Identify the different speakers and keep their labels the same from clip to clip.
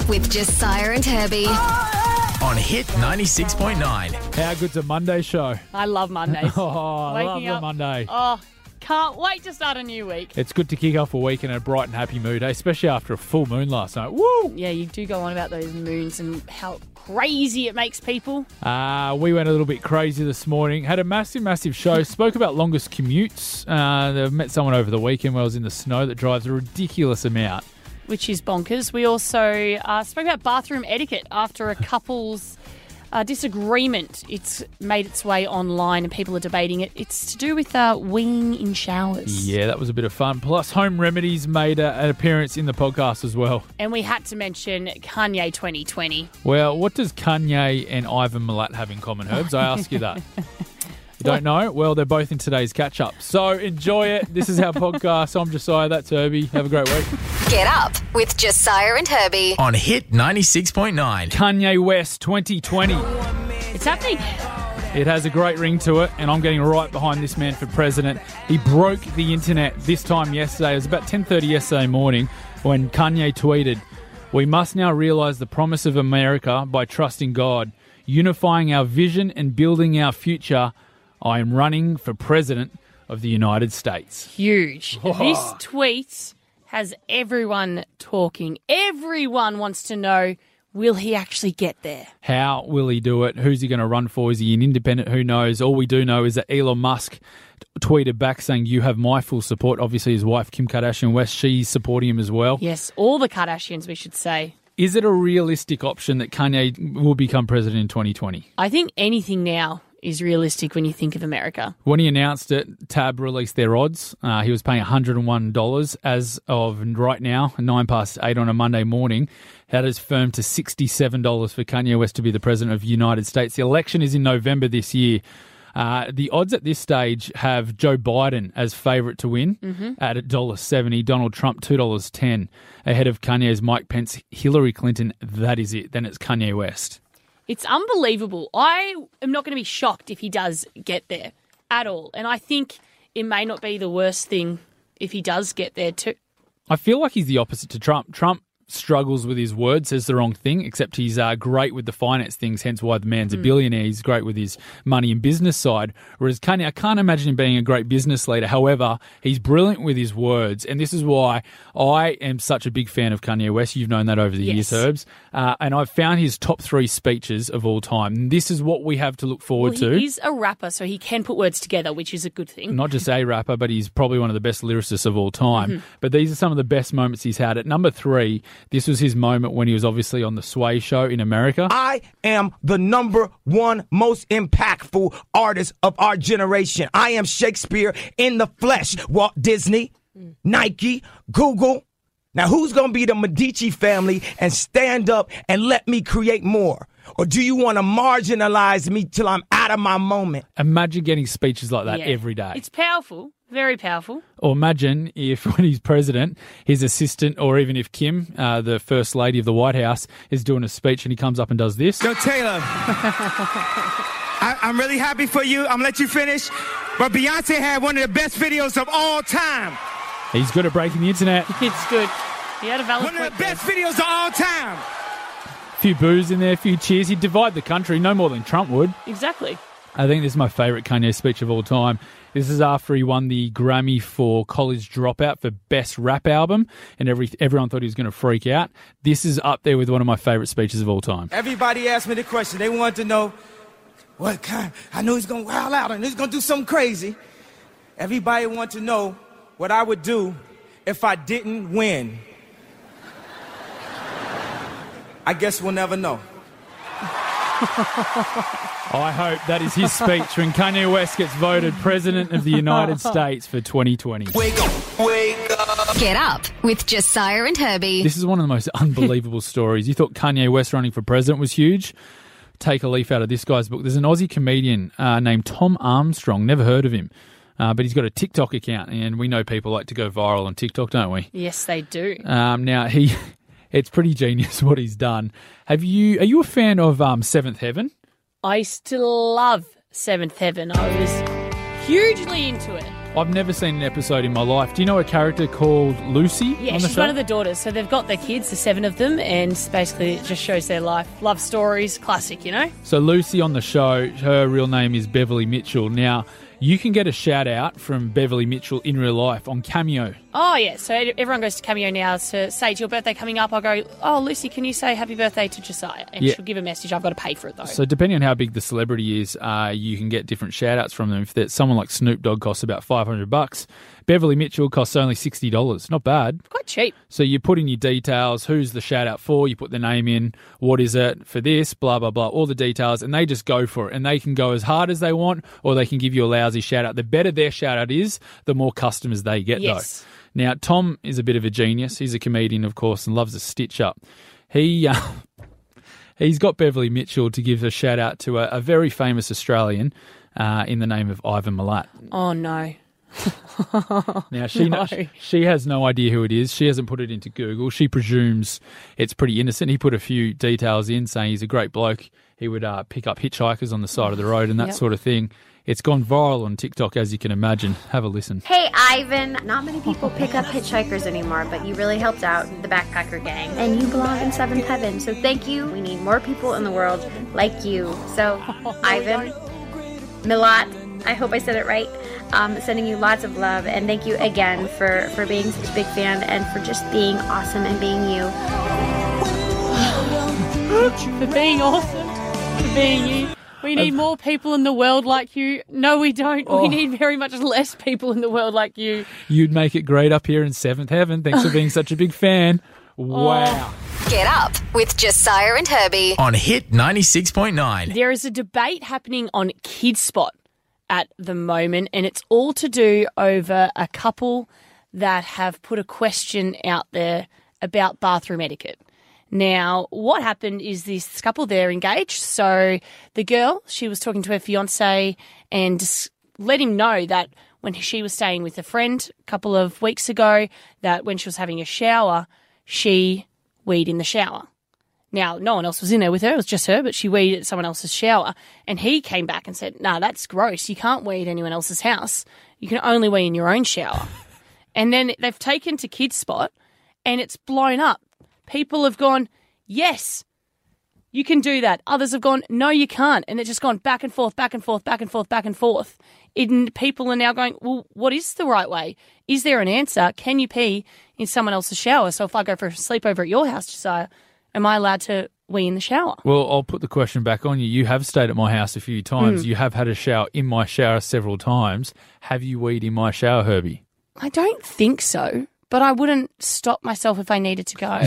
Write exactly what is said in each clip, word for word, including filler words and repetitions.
Speaker 1: with Josiah and Herbie.
Speaker 2: On Hit ninety-six point nine.
Speaker 3: How good's a Monday show?
Speaker 4: I love Mondays.
Speaker 3: Oh, I love
Speaker 4: Waking
Speaker 3: the
Speaker 4: up-
Speaker 3: Monday.
Speaker 4: Oh, can't wait to start a new week.
Speaker 3: It's good to kick off a week in a bright and happy mood, eh? Especially after a full moon last night. Woo!
Speaker 4: Yeah, you do go on about those moons and how crazy it makes people.
Speaker 3: Uh, we went a little bit crazy this morning. Had a massive, massive show. Spoke about longest commutes. Uh, I met someone over the weekend while I was in the snow that drives a ridiculous amount.
Speaker 4: Which is bonkers. We also uh, spoke about bathroom etiquette after a couple's uh, disagreement. It's made its way online and people are debating it. It's to do with uh, weeing in showers.
Speaker 3: Yeah, that was a bit of fun. Plus, Home Remedies made a, an appearance in the podcast as well.
Speaker 4: And we had to mention Kanye twenty twenty.
Speaker 3: Well, what does Kanye and Ivan Milat have in common, Herbs? I ask you that. You don't know? Well, they're both in today's catch-up. So enjoy it. This is our podcast. I'm Josiah. That's Herbie. Have a great week.
Speaker 1: Get up with Josiah and Herbie.
Speaker 2: On Hit ninety-six point nine.
Speaker 3: Kanye West twenty twenty.
Speaker 4: It's happening.
Speaker 3: It has a great ring to it, and I'm getting right behind this man for president. He broke the internet this time yesterday. It was about ten thirty yesterday morning when Kanye tweeted, "We must now realise the promise of America by trusting God, unifying our vision and building our future. I am running for president of the United States."
Speaker 4: Huge. This tweet has everyone talking. Everyone wants to know, will he actually get there?
Speaker 3: How will he do it? Who's he going to run for? Is he an independent? Who knows? All we do know is that Elon Musk t- tweeted back saying, "You have my full support." Obviously, his wife, Kim Kardashian West, she's supporting him as well.
Speaker 4: Yes, all the Kardashians, we should say.
Speaker 3: Is it a realistic option that Kanye will become president in twenty twenty?
Speaker 4: I think anything now is realistic when you think of America.
Speaker 3: When he announced it, Tab released their odds. Uh, he was paying one hundred one dollars as of right now, nine past eight on a Monday morning. That is firm to sixty-seven dollars for Kanye West to be the president of the United States. The election is in November this year. Uh, the odds at this stage have Joe Biden as favourite to win mm-hmm. at one dollar seventy, Donald Trump two dollars ten, ahead of Kanye's Mike Pence, Hillary Clinton. That is it. Then it's Kanye West.
Speaker 4: It's unbelievable. I am not going to be shocked if he does get there at all. And I think it may not be the worst thing if he does get there too.
Speaker 3: I feel like he's the opposite to Trump. Trump struggles with his words, says the wrong thing, except he's uh, great with the finance things, hence why the man's mm. a billionaire. He's great with his money and business side. Whereas Kanye, I can't imagine him being a great business leader. However, he's brilliant with his words, and this is why I am such a big fan of Kanye West. You've known that over the
Speaker 4: yes.
Speaker 3: years, Herbs. Uh, and I've found his top three speeches of all time. And this is what we have to look forward
Speaker 4: well,
Speaker 3: to.
Speaker 4: He's a rapper, so he can put words together, which is a good thing.
Speaker 3: Not just a rapper, but he's probably one of the best lyricists of all time. Mm-hmm. But these are some of the best moments he's had. At number three, this was his moment when he was obviously on the Sway show in America.
Speaker 5: I am the number one most impactful artist of our generation. I am Shakespeare in the flesh. Walt Disney, mm. Nike, Google. Now, who's going to be the Medici family and stand up and let me create more? Or do you want to marginalize me till I'm out of my moment?
Speaker 3: Imagine getting speeches like that
Speaker 4: yeah.
Speaker 3: every day.
Speaker 4: It's powerful. Very powerful.
Speaker 3: Or imagine if when he's president, his assistant, or even if Kim, uh, the first lady of the White House, is doing a speech and he comes up and does this.
Speaker 6: Yo, Taylor, I, I'm really happy for you. I'm going to let you finish. But Beyonce had one of the best videos of all time.
Speaker 3: He's good at breaking the internet.
Speaker 4: It's good. He had a valid
Speaker 6: One of the
Speaker 4: point
Speaker 6: best
Speaker 4: there.
Speaker 6: videos of all time.
Speaker 3: A few boos in there, a few cheers. He'd divide the country, no more than Trump would.
Speaker 4: Exactly.
Speaker 3: I think this is my favourite Kanye speech of all time. This is after he won the Grammy for College Dropout for Best Rap Album, and every everyone thought he was going to freak out. This is up there with one of my favourite speeches of all time.
Speaker 5: Everybody asked me the question. They wanted to know, what kind? I knew he's going to wild out and he's going to do something crazy. Everybody wanted to know what I would do if I didn't win. I guess we'll never know.
Speaker 3: I hope that is his speech when Kanye West gets voted President of the United States for twenty twenty.
Speaker 2: Wake up, wake up.
Speaker 1: Get up with Josiah and Herbie.
Speaker 3: This is one of the most unbelievable stories. You thought Kanye West running for president was huge? Take a leaf out of this guy's book. There's an Aussie comedian uh, named Tom Armstrong. Never heard of him. Uh, but he's got a TikTok account, and we know people like to go viral on TikTok, don't we?
Speaker 4: Yes, they do.
Speaker 3: Um, now, he, it's pretty genius what he's done. Have you? Are you a fan of um, Seventh Heaven?
Speaker 4: I still love Seventh Heaven. I was hugely into it.
Speaker 3: I've never seen an episode in my life. Do you know a character called Lucy?
Speaker 4: Yeah,
Speaker 3: on the
Speaker 4: she's
Speaker 3: show?
Speaker 4: one of the daughters. So they've got their kids, the seven of them, and basically it just shows their life. Love stories, classic, you know?
Speaker 3: So Lucy on the show, her real name is Beverly Mitchell. Now, you can get a shout out from Beverly Mitchell in real life on Cameo.
Speaker 4: Oh, yeah. So everyone goes to Cameo now to say, it's your birthday coming up. I'll go, oh, Lucy, can you say happy birthday to Josiah? And
Speaker 3: Yeah.
Speaker 4: she'll give a message. I've got to pay for it, though.
Speaker 3: So depending on how big the celebrity is, uh, you can get different shout outs from them. If there's someone like Snoop Dogg costs about five hundred bucks, Beverly Mitchell costs only sixty dollars. Not bad.
Speaker 4: Quite cheap.
Speaker 3: So you put in your details, who's the shout out for, you put the name in, what is it for this, blah, blah, blah, all the details, and they just go for it. And they can go as hard as they want, or they can give you a lousy shout out. The better their shout out is, the more customers they get,
Speaker 4: Yes.
Speaker 3: though. Now, Tom is a bit of a genius. He's a comedian, of course, and loves a stitch up. He, uh, he's got Beverly Mitchell to give a shout out to a, a very famous Australian uh, in the name of Ivan Milat.
Speaker 4: Oh, no.
Speaker 3: Now, she
Speaker 4: No.
Speaker 3: kno- she has no idea who it is. She hasn't put it into Google. She presumes it's pretty innocent. He put a few details in saying he's a great bloke. He would uh, pick up hitchhikers on the side of the road and that
Speaker 4: Yep.
Speaker 3: sort of thing. It's gone viral on TikTok, as you can imagine. Have a listen.
Speaker 7: Hey, Ivan. Not many people pick up hitchhikers anymore, but you really helped out the backpacker gang. And you belong in seventh heaven, so thank you. We need more people in the world like you. So, Ivan, Milat, I hope I said it right. Um, sending you lots of love, and thank you again for, for being such a big fan and for just being awesome and being you.
Speaker 4: For being awesome. For being you. We need more people in the world like you. No, we don't.
Speaker 3: Oh.
Speaker 4: We need very much less people in the world like you.
Speaker 3: You'd make it great up here in seventh heaven. Thanks for being such a big fan. Wow.
Speaker 1: Get up with Josiah and Herbie.
Speaker 2: On Hit ninety-six point nine.
Speaker 4: There is a debate happening on KidSpot at the moment, and it's all to do over a couple that have put a question out there about bathroom etiquette. Now, what happened is this couple, they're engaged. So the girl, she was talking to her fiance and just let him know that when she was staying with a friend a couple of weeks ago, that when she was having a shower, she weed in the shower. Now, no one else was in there with her. It was just her, but she weed at someone else's shower. And he came back and said, nah, that's gross. You can't weed at anyone else's house. You can only weed in your own shower. And then they've taken to KidSpot and it's blown up. People have gone, yes, you can do that. Others have gone, no, you can't. And it's just gone back and forth, back and forth, back and forth, back and forth. And people are now going, well, what is the right way? Is there an answer? Can you pee in someone else's shower? So if I go for a sleepover at your house, Josiah, am I allowed to wee in the shower?
Speaker 3: Well, I'll put the question back on you. You have stayed at my house a few times. You have had a shower in my shower several times. Have you weed in my shower, Herbie?
Speaker 4: I don't think so, but I wouldn't stop myself if I needed to go.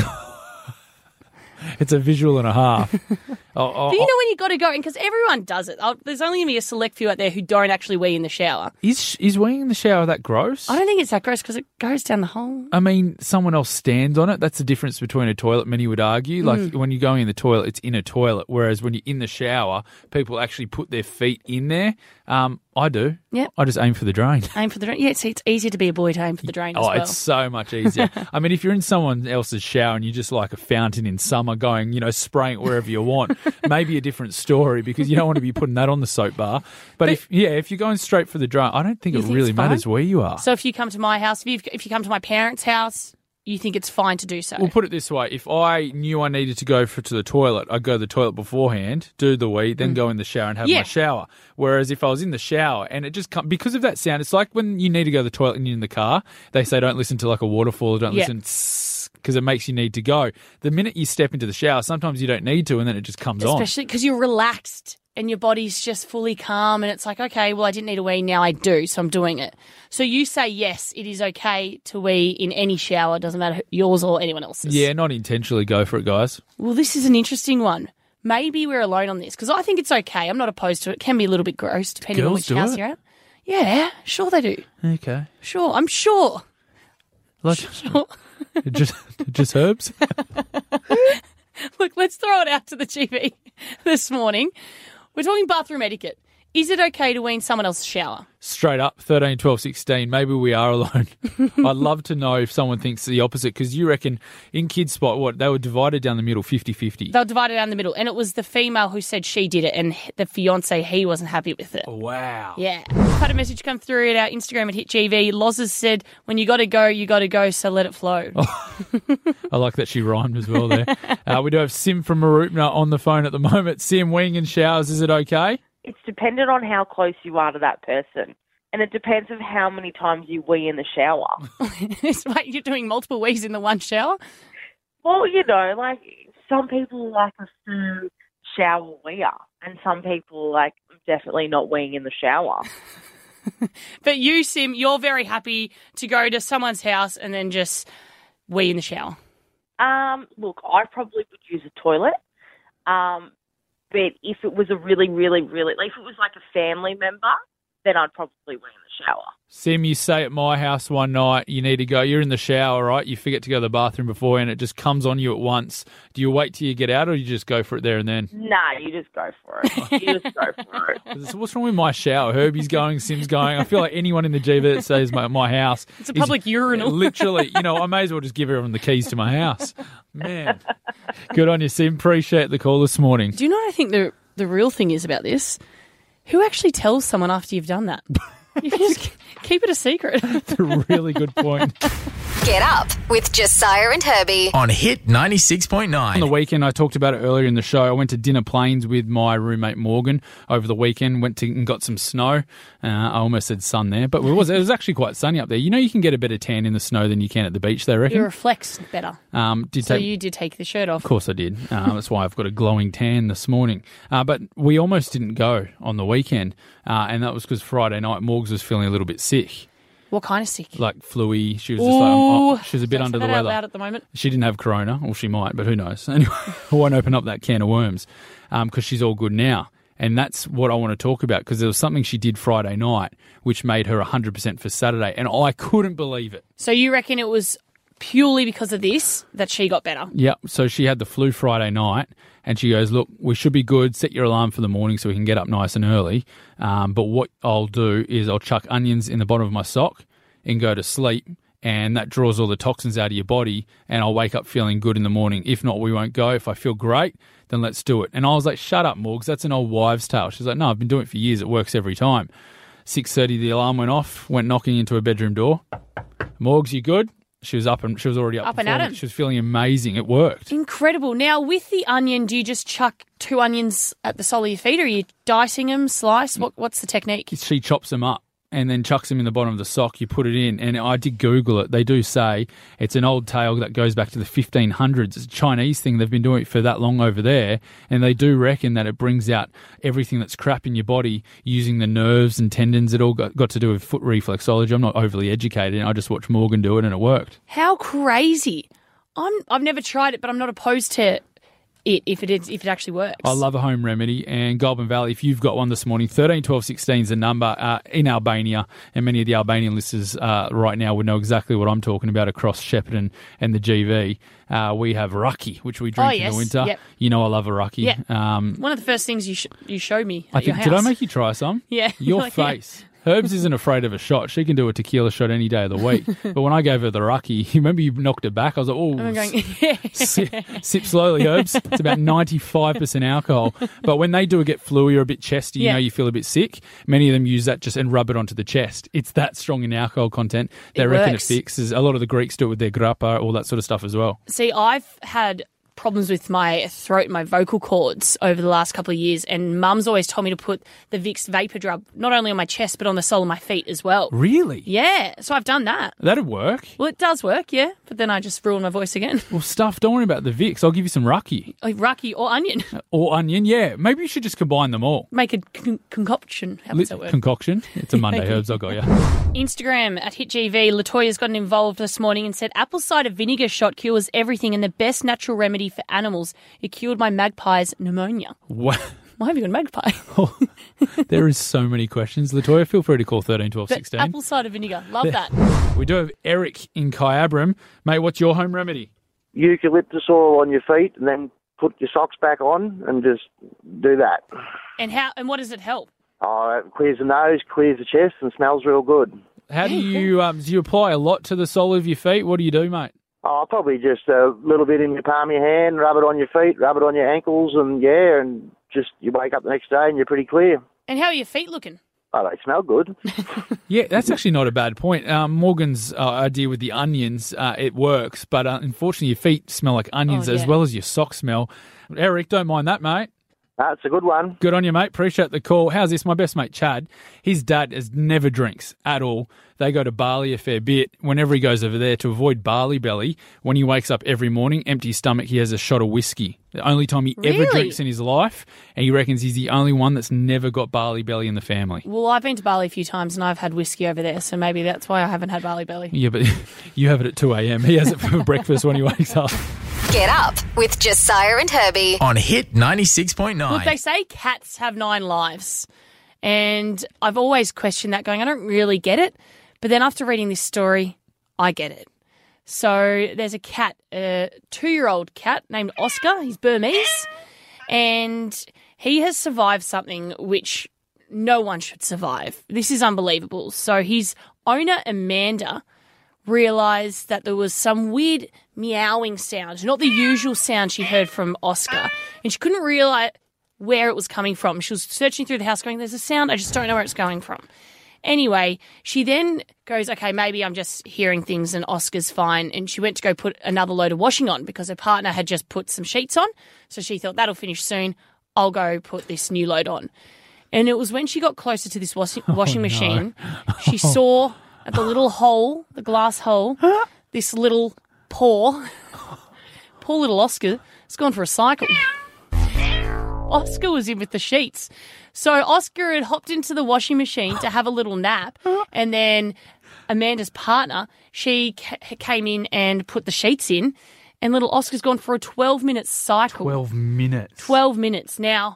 Speaker 3: It's a visual and a half. I'll, I'll,
Speaker 4: Do you know when you got to go? Because everyone does it. I'll, there's only going to be a select few out there who don't actually wee in the shower.
Speaker 3: is is weeing in the shower that gross?
Speaker 4: I don't think it's that gross because it goes down the hole.
Speaker 3: I mean, someone else stands on it. That's the difference between a toilet, many would argue. Like,
Speaker 4: Mm.
Speaker 3: when you're going in the toilet, it's in a toilet, whereas when you're in the shower, people actually put their feet in there. Um, I do.
Speaker 4: Yep.
Speaker 3: I just aim for the drain.
Speaker 4: Aim for the drain. Yeah, see, it's easier to be a boy to aim for the drain as
Speaker 3: Oh,
Speaker 4: well.
Speaker 3: it's so much easier. I mean, if you're in someone else's shower and you're just like a fountain in summer going, you know, spraying it wherever you want, maybe a different story because you don't want to be putting that on the soap bar. But,
Speaker 4: But-
Speaker 3: if, yeah, if you're going straight for the drain, I don't think
Speaker 4: You
Speaker 3: it
Speaker 4: think
Speaker 3: really
Speaker 4: it's fine?
Speaker 3: matters where you are.
Speaker 4: So if you come to my house, if you if you come to my parents' house, you think it's fine to do so?
Speaker 3: We'll put it this way. If I knew I needed to go for, to the toilet, I'd go to the toilet beforehand, do the wee, then go in the shower and have
Speaker 4: Yeah.
Speaker 3: my shower. Whereas if I was in the shower and it just come because of that sound, it's like when you need to go to the toilet and you're in the car, they say don't listen to like a waterfall, don't
Speaker 4: Yeah.
Speaker 3: listen because it makes you need to go. The minute you step into the shower, sometimes you don't need to and then it just comes on.
Speaker 4: Especially because you're relaxed and your body's just fully calm and it's like, okay, well, I didn't need a wee, now I do, so I'm doing it. So you say, yes, it is okay to wee in any shower, doesn't matter who- yours or anyone else's.
Speaker 3: Yeah, not intentionally go for it, guys.
Speaker 4: Well, this is an interesting one. Maybe we're alone on this because I think it's okay. I'm not opposed to it. It can be a little bit gross depending on
Speaker 3: Girls
Speaker 4: which
Speaker 3: do
Speaker 4: house
Speaker 3: it?
Speaker 4: you're at. Yeah, sure they do.
Speaker 3: Okay.
Speaker 4: Sure, I'm sure.
Speaker 3: Like,
Speaker 4: Sure.
Speaker 3: just, just herbs?
Speaker 4: Look, let's throw it out to the G V this morning. We're talking bathroom etiquette. Is it okay to wee in someone else's shower?
Speaker 3: Straight up, thirteen, twelve, sixteen, maybe we are alone. I'd love to know if someone thinks the opposite, because you reckon in Kids Spot, what, they were divided down the middle, fifty-fifty.
Speaker 4: They were divided down the middle, and it was the female who said she did it, and the fiancé, he wasn't happy with it.
Speaker 3: Wow.
Speaker 4: Yeah. We've had a message come through at our Instagram at Hit G V. Loz has said, when you got to go, you got to go, so let it flow.
Speaker 3: I like that she rhymed as well there. uh, we do have Sim from Marupna on the phone at the moment. Sim, weeing in showers, is it okay?
Speaker 8: It's dependent on how close you are to that person. And it depends on how many times you wee in the shower.
Speaker 4: Wait, you're doing multiple wees in the one shower?
Speaker 8: Well, you know, like, some people like a firm shower weeer, and some people like definitely not weeing in the shower.
Speaker 4: But you, Sim, you're very happy to go to someone's house and then just wee in the shower.
Speaker 8: Um, look, I probably would use a toilet. Um, but if it was a really, really, really, like if it was like a family member, then I'd probably wee in the shower.
Speaker 3: Sim, you say at my house one night, you need to go, you're in the shower, right? You forget to go to the bathroom before and it just comes on you at once. Do you wait till you get out or do you just go for it there and then?
Speaker 8: Nah, you just go for it. You just go for it.
Speaker 3: So what's wrong with my shower? Herbie's going, Sim's going. I feel like anyone in the G V that says my, my house.
Speaker 4: It's a public urinal.
Speaker 3: Literally, you know, I may as well just give everyone the keys to my house. Man. Good on you, Sim. Appreciate the call this morning.
Speaker 4: Do you know what I think the, the real thing is about this? Who actually tells someone after you've done that? You just keep it a secret.
Speaker 3: That's a really good point.
Speaker 1: Get up with Josiah and Herbie.
Speaker 2: On Hit ninety-six point nine.
Speaker 3: On the weekend, I talked about it earlier in the show. I went to Dinner Plains with my roommate Morgan over the weekend. Went to and got some snow. Uh, I almost said sun there, but it was it was actually quite sunny up there. You know, you can get a better tan in the snow than you can at the beach, they reckon.
Speaker 4: It reflects better.
Speaker 3: Um, did
Speaker 4: So
Speaker 3: take,
Speaker 4: you did take the shirt off.
Speaker 3: Of course I did. Uh, that's why I've got a glowing tan this morning. Uh, but we almost didn't go on the weekend, uh, and that was because Friday night Morgs was feeling a little bit sick.
Speaker 4: What kind of sick?
Speaker 3: Like flu-y. She was just like, oh, she was a bit
Speaker 4: Don't
Speaker 3: under
Speaker 4: say
Speaker 3: the
Speaker 4: that out
Speaker 3: weather.
Speaker 4: loud at the moment.
Speaker 3: She didn't have corona, or she might, but who knows. Anyway, I won't open up that can of worms because um, she's all good now. And that's what I want to talk about because there was something she did Friday night which made her one hundred percent for Saturday, and I couldn't believe it.
Speaker 4: So you reckon it was purely because of this that she got better?
Speaker 3: Yep. So she had the flu Friday night, and she goes, look, we should be good. Set your alarm for the morning so we can get up nice and early. Um, but what I'll do is I'll chuck onions in the bottom of my sock and go to sleep, and that draws all the toxins out of your body, and I'll wake up feeling good in the morning. If not, we won't go. If I feel great, then let's do it. And I was like, shut up, Morgs, that's an old wives' tale. She's like, no, I've been doing it for years. It works every time. six thirty, the alarm went off, went knocking into her bedroom door. Morgs, you good? She was up and she was already up.
Speaker 4: Up and
Speaker 3: before
Speaker 4: at
Speaker 3: me.
Speaker 4: it.
Speaker 3: She was feeling amazing. It worked.
Speaker 4: Incredible. Now, with the onion, do you just chuck two onions at the sole of your feet, or are you dicing them, slice? What, what's the technique?
Speaker 3: She chops them up and then chucks them in the bottom of the sock. You put it in, and I did Google it. They do say it's an old tale that goes back to the fifteen hundreds. It's a Chinese thing. They've been doing it for that long over there, and they do reckon that it brings out everything that's crap in your body using the nerves and tendons. It all got, got to do with foot reflexology. I'm not overly educated. I just watched Morgan do it, and it worked.
Speaker 4: How crazy. I'm, I've never tried it, but I'm not opposed to it if it is if it actually works.
Speaker 3: I love a home remedy, and Goulburn Valley, if you've got one this morning, thirteen, twelve, sixteen is the number uh, in Albania, and many of the Albanian listeners uh, right now would know exactly what I'm talking about across Shepparton and the G V. Uh, we have raki, which we drink
Speaker 4: Oh, yes.
Speaker 3: in the winter.
Speaker 4: Yep.
Speaker 3: You know I love a raki.
Speaker 4: Yeah.
Speaker 3: Um,
Speaker 4: One of the first things you sh- you showed me at
Speaker 3: I
Speaker 4: your
Speaker 3: think,
Speaker 4: house.
Speaker 3: did I make you try some?
Speaker 4: Yeah.
Speaker 3: Your
Speaker 4: Like, yeah.
Speaker 3: face. Herbs isn't afraid of a shot. She can do a tequila shot any day of the week. But when I gave her the raki, you remember you knocked it back? I was like, oh,
Speaker 4: I'm going, yeah.
Speaker 3: sip, sip slowly, Herbs. It's about ninety-five percent alcohol. But when they do get flu or a bit chesty, you
Speaker 4: Yeah.
Speaker 3: know, you feel a bit sick, many of them use that just and rub it onto the chest. It's that strong in alcohol content. They
Speaker 4: It
Speaker 3: reckon
Speaker 4: works.
Speaker 3: it fixes. A lot of the Greeks do it with their grappa, all that sort of stuff as well.
Speaker 4: See, I've had problems with my throat and my vocal cords over the last couple of years, and Mum's always told me to put the Vicks Vapor Drug not only on my chest but on the sole of my feet as well.
Speaker 3: Really?
Speaker 4: Yeah, so I've done that.
Speaker 3: That'd work.
Speaker 4: Well, it does work, yeah, but then I just ruin my voice again.
Speaker 3: Well, stuff, don't worry about the Vicks. I'll give you some raki.
Speaker 4: Like raki or onion.
Speaker 3: Or onion, yeah. Maybe you should just combine them all.
Speaker 4: Make a con- concoction. How
Speaker 3: Li-
Speaker 4: does that work?
Speaker 3: Concoction. It's a Monday,
Speaker 4: Thank you.
Speaker 3: Herbs. I got you.
Speaker 4: Instagram at HitGV. Latoya's gotten involved this morning and said, apple cider vinegar shot cures everything and the best natural remedy for animals. It cured my magpie's pneumonia.
Speaker 3: Wow.
Speaker 4: Why have you got a magpie?
Speaker 3: There is so many questions. Latoya, feel free to call thirteen, twelve,
Speaker 4: But
Speaker 3: sixteen.
Speaker 4: apple cider vinegar. Love that.
Speaker 3: We do have Eric in Kyabram. Mate, what's your home remedy?
Speaker 9: Eucalyptus oil on your feet and then put your socks back on and just do that.
Speaker 4: And how? And what does it help?
Speaker 9: Oh, it clears the nose, clears the chest, and smells real good.
Speaker 3: How do you um, do you apply a lot to the sole of your feet? What do you do, mate?
Speaker 9: Oh, probably just a little bit in your palm of your hand, rub it on your feet, rub it on your ankles, and yeah, and just you wake up the next day and you're pretty clear.
Speaker 4: And how are your feet looking?
Speaker 9: Oh, they smell good.
Speaker 3: Yeah, that's actually not a bad point. Um, Morgan's uh, idea with the onions, uh, it works, but uh, unfortunately your feet smell like onions
Speaker 4: Oh, yeah.
Speaker 3: as well as your socks smell. Eric, don't mind that, mate.
Speaker 9: That's a good one.
Speaker 3: Good on you, mate. Appreciate the call. How's this? My best mate, Chad, his dad is never drinks at all. They go to Bali a fair bit. Whenever he goes over there, to avoid Bali belly, when he wakes up every morning, empty stomach, he has a shot of whiskey. The only time he ever
Speaker 4: Really?
Speaker 3: drinks in his life, and he reckons he's the only one that's never got Bali belly in the family.
Speaker 4: Well, I've been to Bali a few times and I've had whiskey over there, so maybe that's why I haven't had barley belly.
Speaker 3: Yeah, but you have it at two a.m. He has it for breakfast when he wakes up.
Speaker 1: Get up with Josiah and Herbie.
Speaker 2: On Hit ninety-six point nine.
Speaker 4: Look, they say cats have nine lives, and I've always questioned that, going, I don't really get it. But then after reading this story, I get it. So there's a cat, a two-year-old cat named Oscar. He's Burmese, and he has survived something which no one should survive. This is unbelievable. So his owner, Amanda, realised that there was some weird meowing sound, not the usual sound she heard from Oscar, and she couldn't realise where it was coming from. She was searching through the house going, there's a sound, I just don't know where it's going from. Anyway, she then goes, okay, maybe I'm just hearing things and Oscar's fine, and she went to go put another load of washing on because her partner had just put some sheets on, so she thought, that'll finish soon, I'll go put this new load on. And it was when she got closer to this washing, washing
Speaker 3: no.
Speaker 4: machine, she saw at the little hole, the glass hole, this little paw. Poor little Oscar has gone for a cycle. Oscar was in with the sheets. So Oscar had hopped into the washing machine to have a little nap, and then Amanda's partner, she ca- came in and put the sheets in, and little Oscar's gone for a twelve-minute cycle.
Speaker 3: Twelve minutes.
Speaker 4: twelve minutes. Now,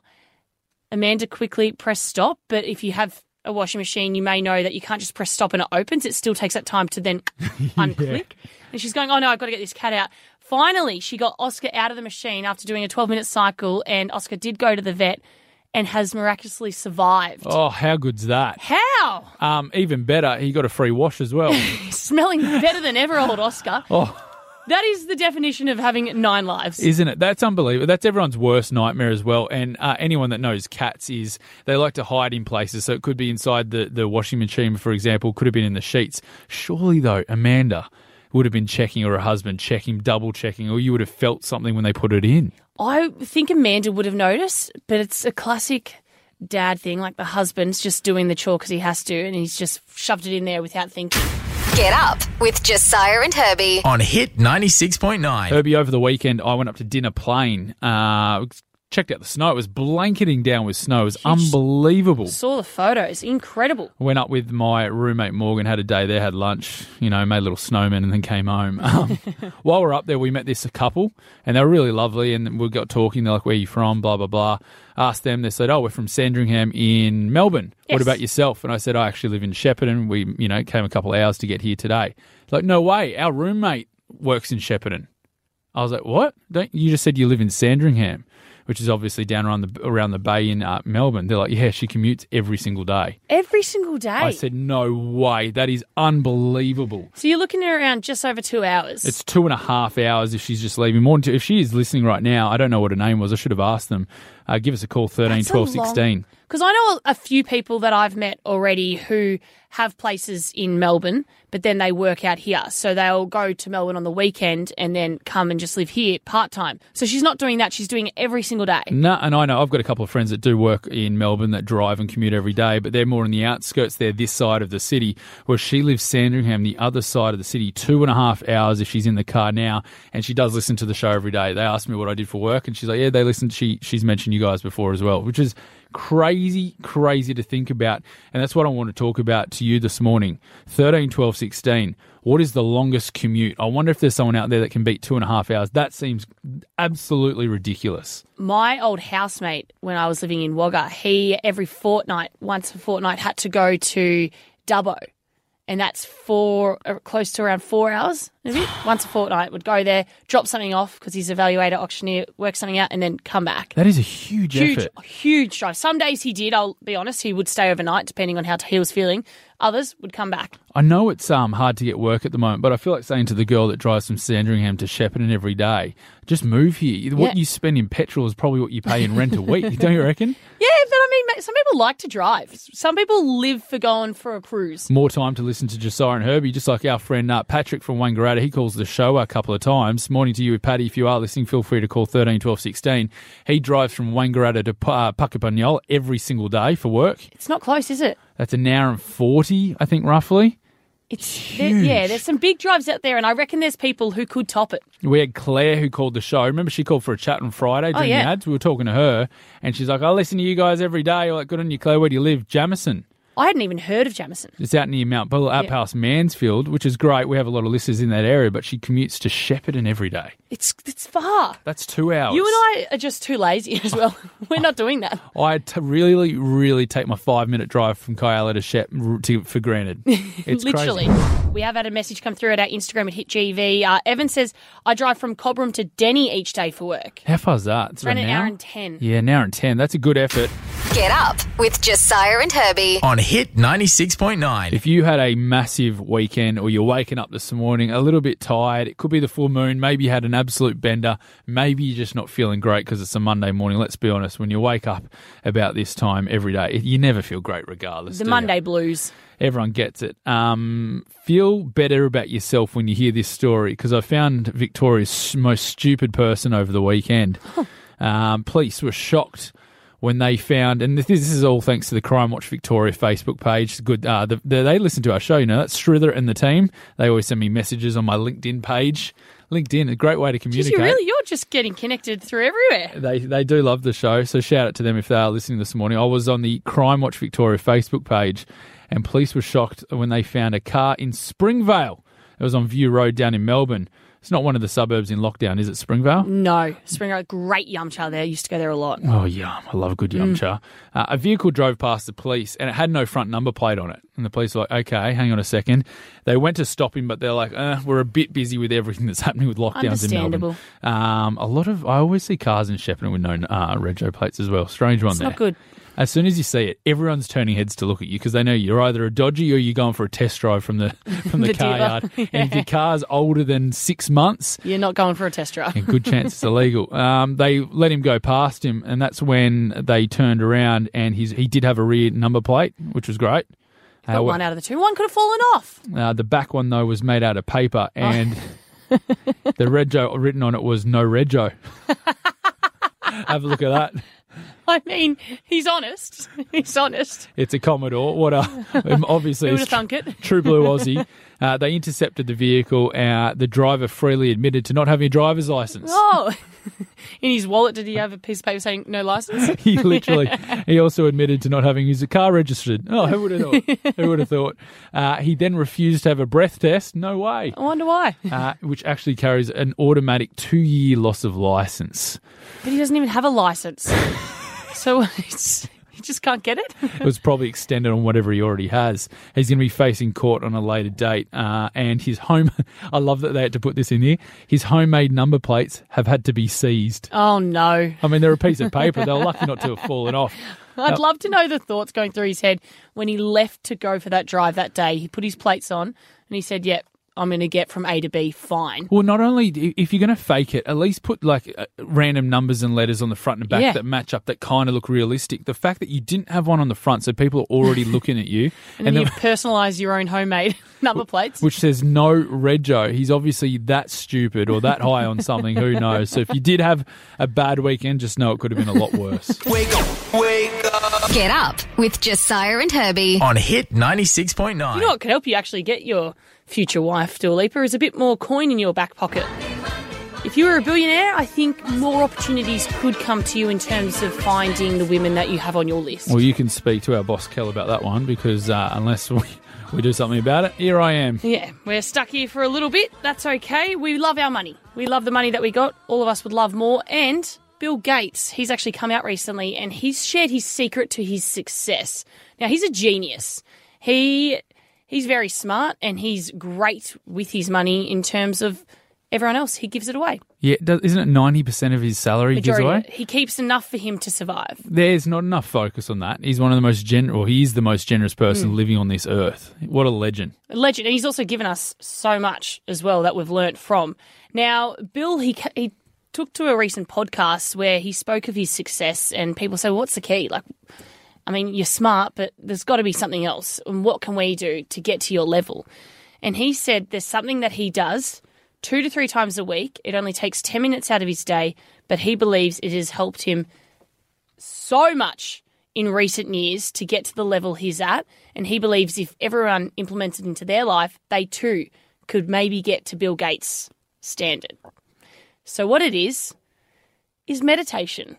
Speaker 4: Amanda quickly pressed stop, but if you have a washing machine, you may know that you can't just press stop and it opens. It still takes that time to then unclick. And she's going, oh no, I've got to get this cat out. Finally, she got Oscar out of the machine after doing a twelve-minute cycle, and Oscar did go to the vet and has miraculously survived.
Speaker 3: Oh, how good's that?
Speaker 4: How?
Speaker 3: Um, even better, he got a free wash as well.
Speaker 4: Smelling better than ever, old Oscar.
Speaker 3: Oh.
Speaker 4: That is the definition of having nine lives.
Speaker 3: Isn't it? That's unbelievable. That's everyone's worst nightmare as well. And uh, anyone that knows cats is they like to hide in places. So it could be inside the, the washing machine, for example, could have been in the sheets. Surely, though, Amanda would have been checking, or her husband checking, double checking, or you would have felt something when they put it in.
Speaker 4: I think Amanda would have noticed, but it's a classic dad thing, like the husband's just doing the chore because he has to, and he's just shoved it in there without thinking.
Speaker 1: Get up with Josiah and Herbie.
Speaker 2: On Hit ninety-six point nine.
Speaker 3: Herbie, over the weekend, I went up to Dinner Plain, uh, checked out the snow. It was blanketing down with snow. It was unbelievable.
Speaker 4: Saw the photos. Incredible.
Speaker 3: Went up with my roommate Morgan, had a day there, had lunch, you know, made a little snowman and then came home. Um, while we were up there, we met this couple and they were really lovely, and we got talking. They're like, where are you from? Blah, blah, blah. Asked them, they said, oh, we're from Sandringham in Melbourne.
Speaker 4: Yes.
Speaker 3: What about yourself? And I said, I actually live in Shepparton. We, you know, came a couple of hours to get here today. Like, no way. Our roommate works in Shepparton. I was like, what? Don't you just said you live in Sandringham, which is obviously down around the around the bay in uh, Melbourne. They're like, yeah, she commutes every single day.
Speaker 4: Every single day?
Speaker 3: I said, no way. That is unbelievable.
Speaker 4: So you're looking at around just over two hours.
Speaker 3: It's two and a half hours if she's just leaving. More than two. If she is listening right now, I don't know what her name was. I should have asked them. Uh, give us a call, thirteen, twelve, sixteen.
Speaker 4: Because I know a few people that I've met already who have places in Melbourne, but then they work out here. So they'll go to Melbourne on the weekend and then come and just live here part-time. So she's not doing that. She's doing it every single day.
Speaker 3: No, and I know I've got a couple of friends that do work in Melbourne that drive and commute every day, but they're more in the outskirts. They're this side of the city, where she lives Sandringham, the other side of the city, two and a half hours if she's in the car now, and she does listen to the show every day. They asked me what I did for work, and she's like, yeah, they listen. She She's mentioned you guys before as well, which is crazy, crazy to think about. And that's what I want to talk about to you this morning. thirteen, twelve, sixteen. What is the longest commute? I wonder if there's someone out there that can beat two and a half hours. That seems absolutely ridiculous.
Speaker 4: My old housemate, when I was living in Wagga, he every fortnight, once a fortnight, had to go to Dubbo. and that's for uh, close to around four hours. A bit. Once a fortnight, would go there, drop something off because he's evaluator, auctioneer, work something out, and then come back.
Speaker 3: That is a huge,
Speaker 4: huge
Speaker 3: effort.
Speaker 4: Huge drive. Some days he did, I'll be honest, he would stay overnight depending on how he was feeling. Others would come back.
Speaker 3: I know it's um hard to get work at the moment, but I feel like saying to the girl that drives from Sandringham to Shepparton every day, just move here. What
Speaker 4: Yeah.
Speaker 3: you spend in petrol is probably what you pay in rent a week, don't you reckon?
Speaker 4: Yeah, but I mean, mate, some people like to drive. Some people live for going for a cruise.
Speaker 3: More time to listen to Josiah and Herbie, just like our friend uh, Patrick from Wangaratta. He calls the show a couple of times. Morning to you, Paddy. If you are listening, feel free to call thirteen twelve sixteen. He drives from Wangaratta to uh, Puckapunyal every single day for work.
Speaker 4: It's not close, is it?
Speaker 3: That's an hour and forty, I think, roughly.
Speaker 4: It's there, yeah, there's some big drives out there, and I reckon there's people who could top it.
Speaker 3: We had Claire who called the show. Remember she called for a chat on Friday during
Speaker 4: Oh, yeah.
Speaker 3: the ads? We were talking to her, and she's like, I listen to you guys every day. We're like, good on you, Claire. Where do you live? Jamison.
Speaker 4: I hadn't even heard of Jamison.
Speaker 3: It's out near Mount Bull, out
Speaker 4: Yeah.
Speaker 3: past Mansfield, which is great. We have a lot of listeners in that area, but she commutes to Shepparton every day.
Speaker 4: It's it's far.
Speaker 3: That's two hours.
Speaker 4: You and I are just too lazy as well. We're not doing that.
Speaker 3: I t- really, really take my five-minute drive from Kyala to Shep to, for granted. It's
Speaker 4: Literally.
Speaker 3: crazy.
Speaker 4: We have had a message come through at our Instagram at Hit G V. Uh, Evan says, I drive from Cobram to Denny each day for work.
Speaker 3: How far's that? It's
Speaker 4: Around
Speaker 3: about
Speaker 4: an
Speaker 3: hour?
Speaker 4: hour and ten.
Speaker 3: Yeah, an hour and ten. That's a good effort.
Speaker 1: Get up with Josiah and Herbie.
Speaker 2: On Hit ninety-six point nine.
Speaker 3: If you had a massive weekend or you're waking up this morning a little bit tired, it could be the full moon, maybe you had an absolute bender, maybe you're just not feeling great because it's a Monday morning. Let's be honest, when you wake up about this time every day, you never feel great regardless.
Speaker 4: The
Speaker 3: do you?
Speaker 4: Monday blues.
Speaker 3: Everyone gets it. Um, feel better about yourself when you hear this story because I found Victoria's most stupid person over the weekend. um, police were shocked when they found, and this, this is all thanks to the Crime Watch Victoria Facebook page. It's good. Uh, the, the, they listen to our show, you know. That's Strither and the team. They always send me messages on my LinkedIn page. LinkedIn, a great way to
Speaker 4: Jeez,
Speaker 3: communicate.
Speaker 4: you really, you're just getting connected through everywhere.
Speaker 3: They they do love the show, so shout out to them if they are listening this morning. I was on the Crime Watch Victoria Facebook page, and police were shocked when they found a car in Springvale. It was on View Road down in Melbourne. It's not one of the suburbs in lockdown, is it, Springvale?
Speaker 4: No. Springer, great yum cha there. Used to go there a lot.
Speaker 3: Oh, yum. I love a good yum
Speaker 4: Mm.
Speaker 3: cha. Uh, a vehicle drove past the police, and it had no front number plate on it. And the police were like, okay, hang on a second. They went to stop him, but they're like, uh, we're a bit busy with everything that's happening with lockdowns in Melbourne.
Speaker 4: Understandable.
Speaker 3: Um, a lot of, I always see cars in Shepparton with no uh, rego plates as well. Strange one
Speaker 4: It's
Speaker 3: there.
Speaker 4: not good.
Speaker 3: As soon as you see it, everyone's turning heads to look at you because they know you're either a dodgy or you're going for a test drive from the from the,
Speaker 4: The
Speaker 3: car
Speaker 4: dealer.
Speaker 3: yard. And if your car's older than six months,
Speaker 4: You're not going for a test drive.
Speaker 3: a good chance it's illegal. Um, they let him go past him, and that's when they turned around and he's, he did have a rear number plate, which was great.
Speaker 4: Got
Speaker 3: Uh,
Speaker 4: one out of the two. One could have fallen off.
Speaker 3: uh, the back one, though, was made out of paper, and the rego written on it was no rego. Have a look at that.
Speaker 4: I mean, he's honest. He's honest.
Speaker 3: It's a Commodore. What a obviously
Speaker 4: Who would
Speaker 3: it's
Speaker 4: have thunk it?
Speaker 3: true blue Aussie. Uh, they intercepted the vehicle. Uh, the driver freely admitted to not having a driver's license.
Speaker 4: Oh. In his wallet, did he have a piece of paper saying no license?
Speaker 3: He literally. He also admitted to not having his car registered. Oh, who would have thought? Who would have thought? Uh, he then refused to have a breath test. No way.
Speaker 4: I wonder why.
Speaker 3: Uh, which actually carries an automatic two-year loss of license.
Speaker 4: But he doesn't even have a license. So it's, he just can't get it?
Speaker 3: It was probably extended on whatever he already has. He's going to be facing court on a later date. Uh, and his home, I love that they had to put this in here, his homemade number plates have had to be seized.
Speaker 4: Oh, no.
Speaker 3: I mean, they're a piece of paper. They were lucky not to have fallen off.
Speaker 4: I'd
Speaker 3: Now-
Speaker 4: love to know the thoughts going through his head when he left to go for that drive that day. He put his plates on and he said, yep, I'm going to get from A to B fine.
Speaker 3: Well, not only, if you're going to fake it, at least put like uh, random numbers and letters on the front and back
Speaker 4: Yeah.
Speaker 3: that match up, that kind of look realistic. The fact that you didn't have one on the front, so people are already looking at you.
Speaker 4: And, then you personalise your own homemade number plates.
Speaker 3: Which says no rego. He's obviously that stupid or that high on something. Who knows? So if you did have a bad weekend, just know it could have been a lot worse.
Speaker 2: Wake up, wake up.
Speaker 1: Get up with Josiah and Herbie.
Speaker 2: On Hit ninety-six point nine.
Speaker 4: You know what could help you actually get your future wife, Dua Lipa, is a bit more coin in your back pocket. If you were a billionaire, I think more opportunities could come to you in terms of finding the women that you have on your list.
Speaker 3: Well, you can speak to our boss, Kel, about that one because uh, unless we, we do something about it, here I am.
Speaker 4: Yeah, we're stuck here for a little bit. That's okay. We love our money. We love the money that we got. All of us would love more. And Bill Gates, he's actually come out recently and he's shared his secret to his success. Now, he's a genius. He he's very smart and he's great with his money in terms of everyone else. He gives it away.
Speaker 3: Yeah, does, isn't it ninety percent of his salary he gives
Speaker 4: Majority of
Speaker 3: away?
Speaker 4: it. He keeps enough for him to survive.
Speaker 3: There's not enough focus on that. He's one of the most gen- or he is the most generous person
Speaker 4: Mm.
Speaker 3: living on this earth. What a legend.
Speaker 4: A legend. And he's also given us so much as well that we've learnt from. Now, Bill, he ca- he took to a recent podcast where he spoke of his success and people say, well, what's the key? Like, I mean, you're smart, but there's got to be something else. And what can we do to get to your level? And he said there's something that he does two to three times a week. It only takes ten minutes out of his day, but he believes it has helped him so much in recent years to get to the level he's at. And he believes if everyone implements it into their life, they too could maybe get to Bill Gates' standard. So what it is, is meditation.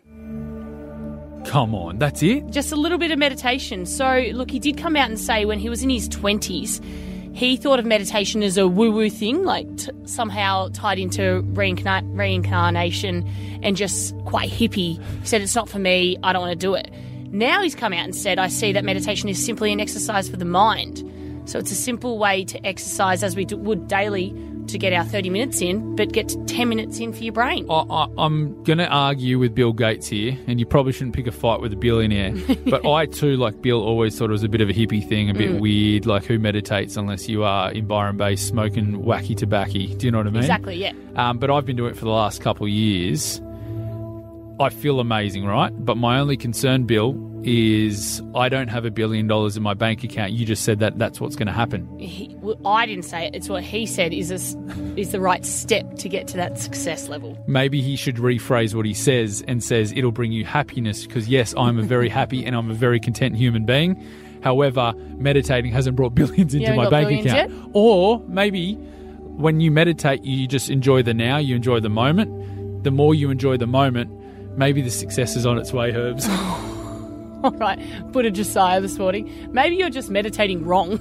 Speaker 3: Come on, that's it?
Speaker 4: Just a little bit of meditation. So, look, he did come out and say when he was in his twenties, he thought of meditation as a woo-woo thing, like t- somehow tied into reincarna- reincarnation and just quite hippie. He said, it's not for me, I don't want to do it. Now he's come out and said, I see that meditation is simply an exercise for the mind. So it's a simple way to exercise as we do, would daily to get our thirty minutes in, but get ten minutes in for your brain.
Speaker 3: I, I, I'm going to argue with Bill Gates here, and you probably shouldn't pick a fight with a billionaire. But I too, like Bill, always thought it was a bit of a hippie thing, a bit
Speaker 4: Mm.
Speaker 3: weird, like who meditates unless you are in Byron Bay smoking wacky tobacco. Do you know what I mean?
Speaker 4: Exactly, yeah.
Speaker 3: Um, but I've been doing it for the last couple of years. I feel amazing, right? But my only concern, Bill, is I don't have a billion dollars in my bank account. You just said that that's what's going to happen.
Speaker 4: He, well, I didn't say it. It's what he said is, a, is the right step to get to that success level.
Speaker 3: Maybe he should rephrase what he says and says it'll bring you happiness because, yes, I'm a very happy and I'm a very content human being. However, meditating hasn't brought billions into
Speaker 4: haven't
Speaker 3: my
Speaker 4: got
Speaker 3: bank
Speaker 4: billions
Speaker 3: account.
Speaker 4: yet?
Speaker 3: Or maybe when you meditate, you just enjoy the now, you enjoy the moment. The more you enjoy the moment, maybe the success is on its way, Herbs.
Speaker 4: All right, put a Josiah this morning. Maybe you're just meditating wrong.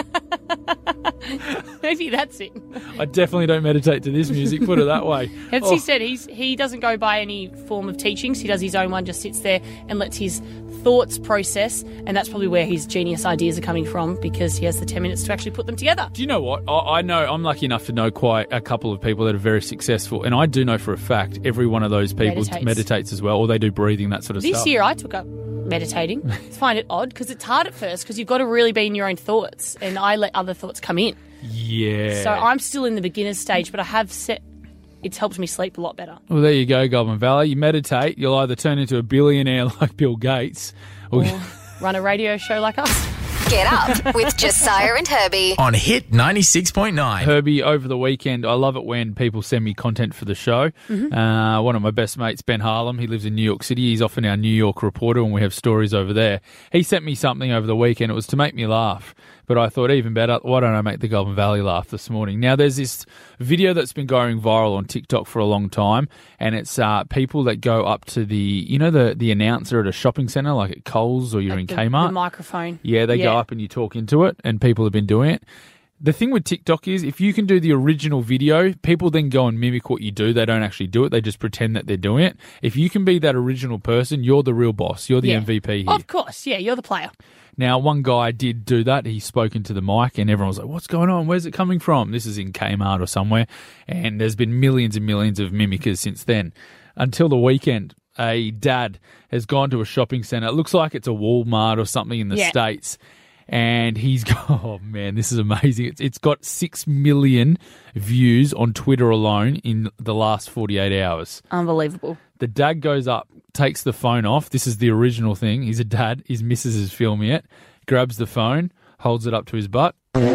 Speaker 4: Maybe that's it.
Speaker 3: I definitely don't meditate to this music, put it that way.
Speaker 4: As
Speaker 3: Oh,
Speaker 4: he said, he's he doesn't go by any form of teachings. He does his own one, just sits there and lets his thoughts process, and that's probably where his genius ideas are coming from because he has the ten minutes to actually put them together.
Speaker 3: Do you know what? I, I know I'm lucky enough to know quite a couple of people that are very successful, and I do know for a fact every one of those people
Speaker 4: Meditates.
Speaker 3: meditates as well, or they do breathing, that sort of
Speaker 4: This
Speaker 3: stuff.
Speaker 4: year I took up meditating. I find it odd because it's hard at first because you've got to really be in your own thoughts, and I let other thoughts come in.
Speaker 3: Yeah.
Speaker 4: So I'm still in the beginner's stage, but I have set. It's helped me sleep a lot better.
Speaker 3: Well, there you go, Goldman Valley. You meditate, you'll either turn into a billionaire like Bill Gates, or
Speaker 4: Or run a radio show like us.
Speaker 1: Get up with Josiah and Herbie.
Speaker 2: On Hit ninety-six point nine.
Speaker 3: Herbie, over the weekend, I love it when people send me content for the show.
Speaker 4: Mhm.
Speaker 3: Uh, one of my best mates, Ben Harlem, he lives in New York City. He's often our New York reporter when we have stories over there. He sent me something over the weekend. It was to make me laugh. But I thought even better, why don't I make the Goulburn Valley laugh this morning? Now, there's this video that's been going viral on TikTok for a long time, and it's uh, people that go up to the, you know, the, the announcer at a shopping centre, like at Coles or you're
Speaker 4: Like
Speaker 3: in
Speaker 4: the,
Speaker 3: Kmart.
Speaker 4: the microphone.
Speaker 3: Yeah, they go up and you talk into it, and people have been doing it. The thing with TikTok is if you can do the original video, people then go and mimic what you do. They don't actually do it. They just pretend that they're doing it. If you can be that original person, you're the real boss. You're the
Speaker 4: Yeah.
Speaker 3: M V P here.
Speaker 4: Of course, yeah, you're the player.
Speaker 3: Now, one guy did do that. He spoke into the mic and everyone was like, what's going on? Where's it coming from? This is in Kmart or somewhere. And there's been millions and millions of mimickers since then. Until the weekend, a dad has gone to a shopping centre. It looks like it's a Walmart or something in the
Speaker 4: Yeah.
Speaker 3: States. And he's got, oh man, this is amazing. It's, it's got six million views on Twitter alone in the last forty-eight hours.
Speaker 4: Unbelievable.
Speaker 3: The dad goes up, takes the phone off. This is the original thing. He's a dad. His missus is filming it. Grabs the phone, holds it up to his butt.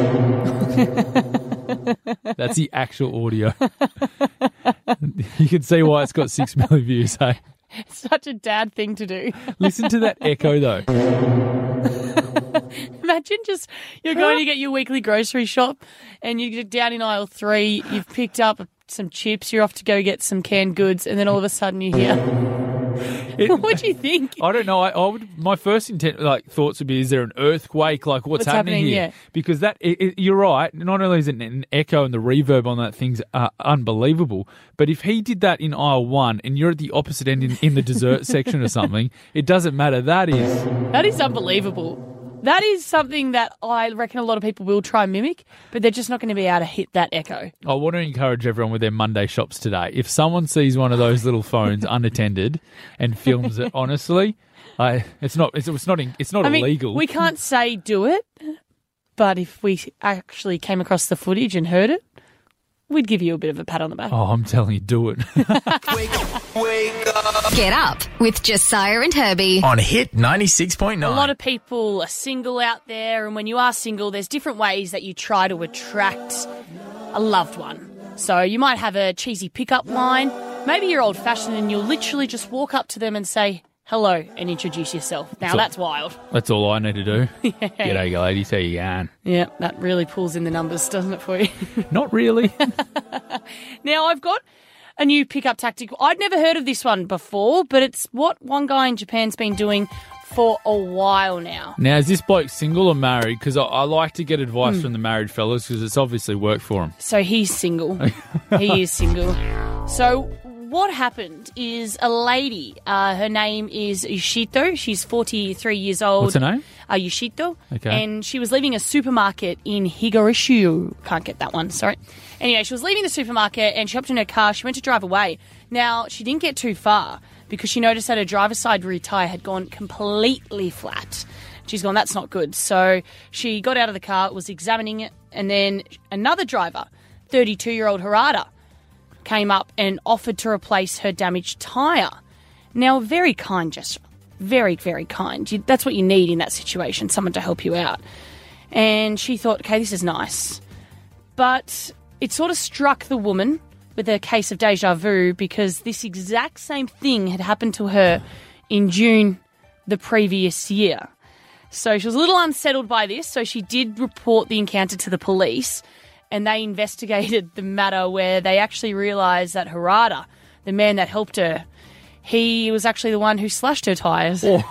Speaker 3: That's the actual audio. You can see why it's got six million views, hey?
Speaker 4: It's such a dad thing to do.
Speaker 3: Listen to that echo, though.
Speaker 4: Imagine just you're going to get your weekly grocery shop and you get down in aisle three, you've picked up some chips, you're off to go get some canned goods, and then all of a sudden you hear. What do you think?
Speaker 3: I don't know. I, I would. My first intent, like thoughts would be: is there an earthquake? Like what's,
Speaker 4: What's happening,
Speaker 3: here?
Speaker 4: yeah.
Speaker 3: Because that it, it, you're right. Not only is it an echo and the reverb on that thing's uh, unbelievable, but if he did that in aisle one and you're at the opposite end in, in the dessert section or something, it doesn't matter. That is
Speaker 4: That is unbelievable. That is something that I reckon a lot of people will try and mimic, but they're just not going to be able to hit that echo.
Speaker 3: I want to encourage everyone with their Monday shops today. If someone sees one of those little phones unattended and films it, honestly, I, it's not it's, it's not it's not
Speaker 4: I mean,
Speaker 3: illegal.
Speaker 4: We can't say do it, but if we actually came across the footage and heard it, we'd give you a bit of a pat on the back.
Speaker 3: Oh, I'm telling you, do it.
Speaker 1: Get up with Josiah and Herbie.
Speaker 2: On Hit ninety-six point nine.
Speaker 4: A lot of people are single out there, and when you are single, there's different ways that you try to attract a loved one. So you might have a cheesy pickup line. Maybe you're old-fashioned and you'll literally just walk up to them and say hello and introduce yourself. Now,
Speaker 3: So-
Speaker 4: that's wild.
Speaker 3: That's all I need to do. G'day, ladies. How you going?
Speaker 4: Yeah, that really pulls in the numbers, doesn't it, for you?
Speaker 3: Not really.
Speaker 4: Now, I've got a new pickup tactic. I'd never heard of this one before, but it's what one guy in Japan's been doing for a while now.
Speaker 3: Now, is this bloke single or married? Because I, I like to get
Speaker 4: Hmm.
Speaker 3: advice from the married fellas because it's obviously worked for him.
Speaker 4: So he's single. He is single. So what happened is a lady, uh, her name is Yoshito. She's forty-three years old.
Speaker 3: What's her name?
Speaker 4: Uh, Yoshito.
Speaker 3: Okay.
Speaker 4: And she was leaving a supermarket in Higarishu. Can't get that one, sorry. Anyway, she was leaving the supermarket and she hopped in her car. She went to drive away. Now, she didn't get too far because she noticed that her driver's side rear tyre had gone completely flat. She's gone, that's not good. So she got out of the car, was examining it, and then another driver, thirty-two-year-old Harada, came up and offered to replace her damaged tyre. Now, very kind gesture. Very, very kind. You, that's what you need in that situation, someone to help you out. And she thought, okay, this is nice. But it sort of struck the woman with a case of deja vu because this exact same thing had happened to her in June the previous year. So she was a little unsettled by this, so she did report the encounter to the police, and they investigated the matter where they actually realised that Harada, the man that helped her, he was actually the one who slashed her tyres.
Speaker 3: Oh.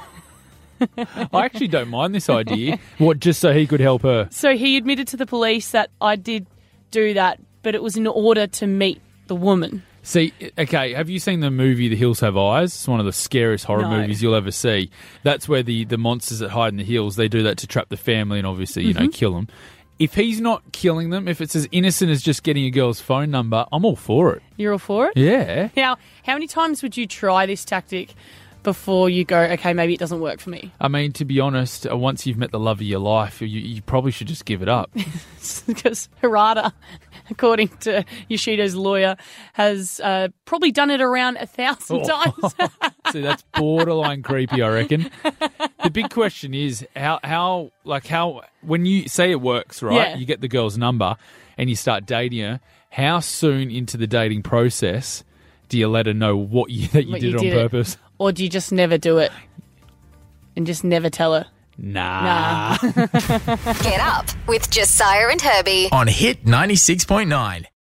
Speaker 3: I actually don't mind this idea. What, just so he could help her?
Speaker 4: So he admitted to the police that I did do that, but it was in order to meet the woman.
Speaker 3: See, okay, have you seen the movie The Hills Have Eyes? It's one of the scariest horror
Speaker 4: No.
Speaker 3: movies you'll ever see. That's where the, the monsters that hide in the hills, they do that to trap the family and obviously, you know, kill them. If he's not killing them, if it's as innocent as just getting a girl's phone number, I'm all for it.
Speaker 4: You're all for it?
Speaker 3: Yeah.
Speaker 4: Now, how many times would you try this tactic before you go, okay, maybe it doesn't work for me?
Speaker 3: I mean, to be honest, uh, once you've met the love of your life, you, you probably should just give it up.
Speaker 4: Because Harada, according to Yoshito's lawyer, has uh, probably done it around a thousand times.
Speaker 3: See, that's borderline creepy, I reckon. The big question is how, how, like how, when you say it works, right?
Speaker 4: Yeah.
Speaker 3: You get the girl's number and you start dating her. How soon into the dating process do you let her know what you, that you
Speaker 4: What
Speaker 3: did
Speaker 4: you
Speaker 3: it on
Speaker 4: did it.
Speaker 3: purpose?
Speaker 4: Or do you just never do it and just never tell her?
Speaker 3: Nah.
Speaker 1: Get up with Josiah and Herbie.
Speaker 2: On Hit ninety-six point nine.